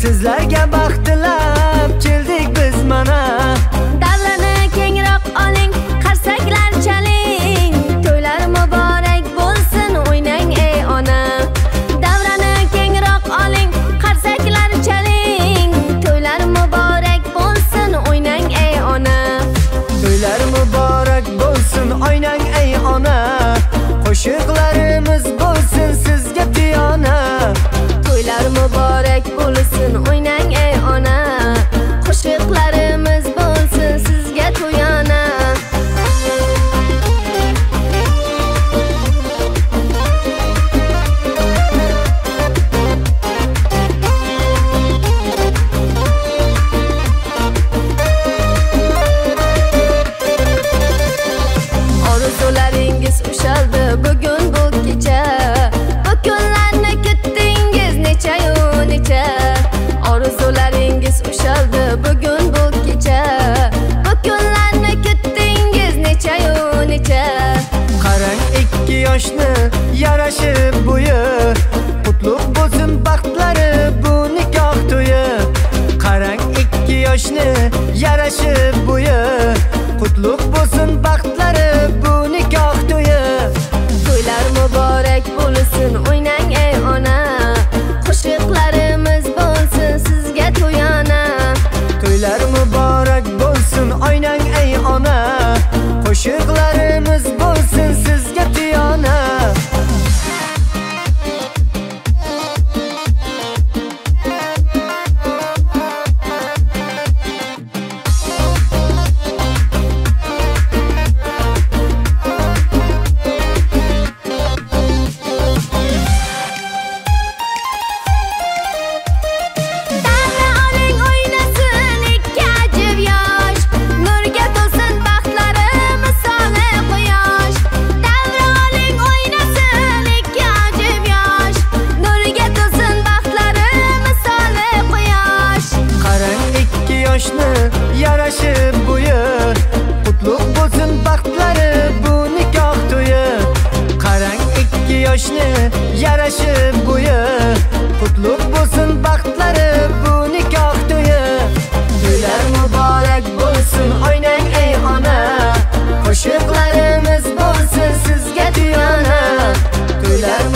Sizlarga baxt tilab keldik biz mana. Davrini kengroq oling, qarsaklar chaling, to'ylar muborak bo'lsin, o'ynang ey ona. Davrini kengroq oling, qarsaklar chaling, to'ylar muborak bo'lsin, o'ynang ey ona. To'ylar muborak bo'lsin, o'ynang ey ona. Qo'shiqlarimiz bo'lsin sizga piyona. To'ylar muborak bo'lsin, o'ynang ey ona. Qo'shiqlarimiz bo'lsin sizga to'yona. Orzularingiz ushaldi bugun bu kecha. Bu kunlarni kutdingiz necha-yu necha. Orzularingiz ushaldi bugun bu kecha. Bu kunlarni kutdingiz necha-yu necha. Qarang ikki yoshni yarashib bo'yi, qutlug' bo'lsin baxtlari bu nikoh to'yi. Qarang ikki yoshni yarashib bo'yi, qutlug' bo'lsin baxtlari bu nikoh to'yi. To'ylar muborak bo'lsin, o'ynang ey ona. Qo'shiqlarimiz bo'lsin sizga to'yona. To'ylar muborak bo'lsin, o'ynang ey ona. Qo'shiqlarimiz bo'lsin sizga piyona. Yarashib bo'yi, qutlug' bo'lsin baxtlari bu nikoh to'yi. Qarang ikki yoshni yarashib bo'yi, qutlug' bo'lsin baxtlari bu nikoh to'yi. To'ylar muborak bo'lsin, o'ynang ey ona. Qo'shiqlarimiz bo'lsin sizga piyona. To'ylar